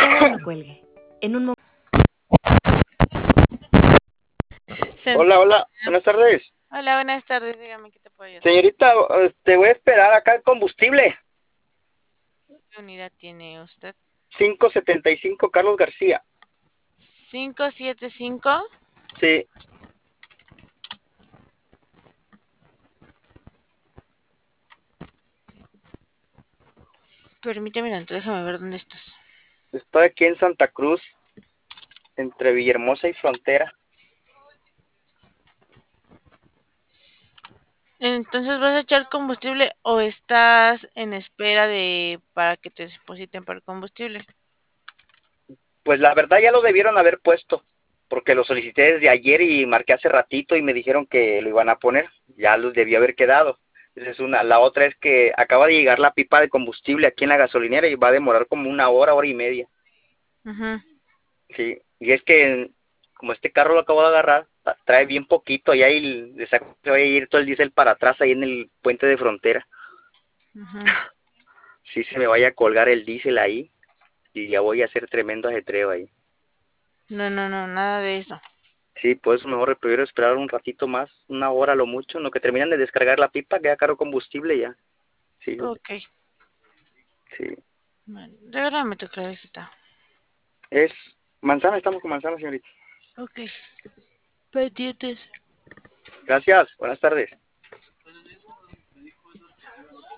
favor no cuelgue. En un momento. Hola, hola, buenas tardes. Hola, buenas tardes. Dígame qué te puedo ayudar. Señorita, te voy a esperar acá el combustible. ¿Qué unidad tiene usted? 575 Carlos García. 575. Sí, Permíteme, déjame ver dónde estás. estoy aquí en Santa Cruz, entre Villahermosa y Frontera. Entonces, ¿vas a echar combustible o estás en espera de para que te depositen para el combustible? Pues la verdad ya lo debieron haber puesto, porque lo solicité desde ayer y marqué hace ratito y me dijeron que lo iban a poner. Ya los debió haber quedado. Esa es una. La otra es que acaba de llegar la pipa de combustible aquí en la gasolinera y va a demorar como una hora, hora y media. Ajá. Sí, y es que como este carro lo acabo de agarrar, trae bien poquito y ahí se va a ir todo el diésel para atrás ahí en el puente de Frontera. Ajá. Sí, se me vaya a colgar el diésel ahí y ya voy a hacer tremendo ajetreo ahí. No, no, no, nada de eso. Sí, pues mejor prefiero esperar un ratito más, una hora a lo mucho, en lo que terminan de descargar la pipa, queda caro combustible ya. Sí, Ok. sí. Bueno, regálame tu clavecita. Es manzana, estamos con manzana, señorita. Ok. Pendientes. Gracias, buenas tardes.